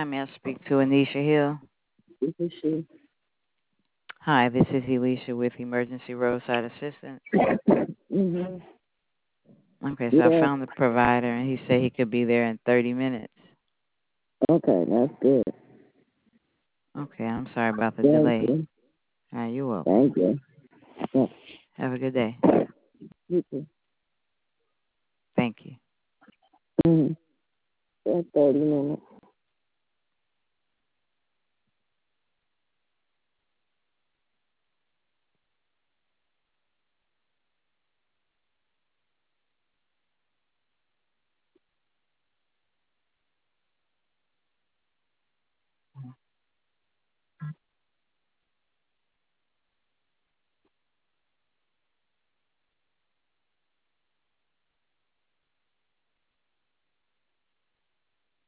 Hi, may I speak to Anisha Hill? This is she. Hi, this is Elisha with Emergency Roadside Assistance. Mhm. Okay, so I Yeah. found the provider, and he said he could be there in 30 minutes. Okay, that's good. Okay, I'm sorry about the Thank delay. you. You're welcome. Thank you. Yeah. Have a good day. You too. Thank you. Mhm. 30 minutes.